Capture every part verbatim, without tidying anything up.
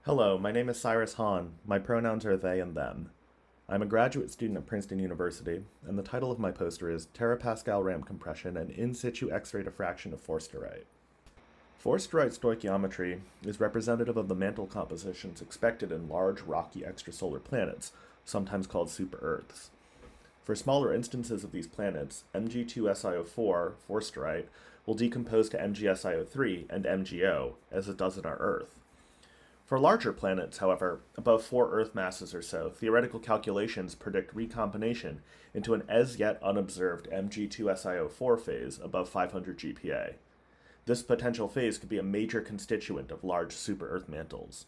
Hello, my name is Cyrus Hahn. My pronouns are they and them. I'm a graduate student at Princeton University, and the title of my poster is Terapascal Ramp Compression and In Situ X-ray Diffraction of Forsterite. Forsterite stoichiometry is representative of the mantle compositions expected in large, rocky extrasolar planets, sometimes called super-Earths. For smaller instances of these planets, M G two S I O four, Forsterite, will decompose to M G S I O three and M G O, as it does in our Earth. For larger planets, however, above four Earth masses or so, theoretical calculations predict recombination into an as-yet unobserved M G two S I O four phase above five hundred G P A. This potential phase could be a major constituent of large super-Earth mantles.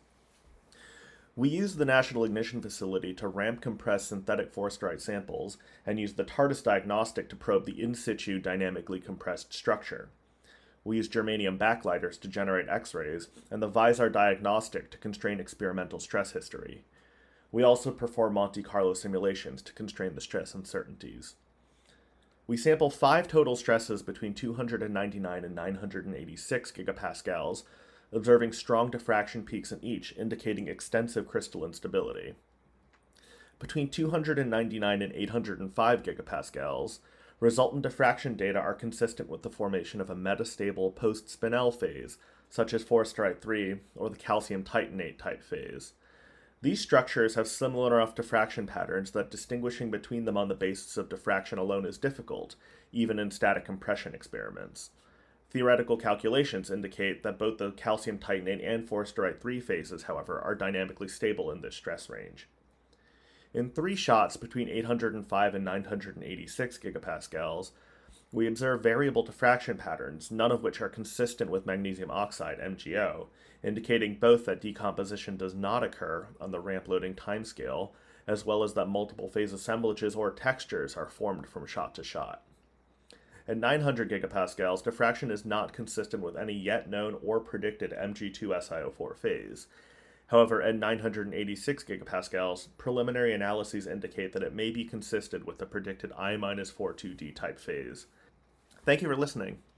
We use the National Ignition Facility to ramp compress synthetic forsterite samples and use the TARDIS diagnostic to probe the in-situ dynamically compressed structure. We use germanium backlighters to generate X-rays, and the VISAR diagnostic to constrain experimental stress history. We also perform Monte Carlo simulations to constrain the stress uncertainties. We sample five total stresses between two hundred ninety-nine and nine hundred eighty-six gigapascals, observing strong diffraction peaks in each, indicating extensive crystalline stability. Between two hundred ninety-nine and eight hundred five gigapascals, resultant diffraction data are consistent with the formation of a metastable post-Spinel phase, such as Forsterite three or the calcium titanate type phase. These structures have similar enough diffraction patterns that distinguishing between them on the basis of diffraction alone is difficult, even in static compression experiments. Theoretical calculations indicate that both the calcium titanate and Forsterite three phases, however, are dynamically stable in this stress range. In three shots between eight hundred five and nine hundred eighty-six gigapascals, we observe variable diffraction patterns, none of which are consistent with magnesium oxide, M G O, indicating both that decomposition does not occur on the ramp loading timescale, as well as that multiple phase assemblages or textures are formed from shot to shot. At nine hundred gigapascals, diffraction is not consistent with any yet known or predicted M G two S I O four phase. However, at nine hundred eighty-six gigapascals, preliminary analyses indicate that it may be consistent with the predicted I forty-two D type phase. Thank you for listening.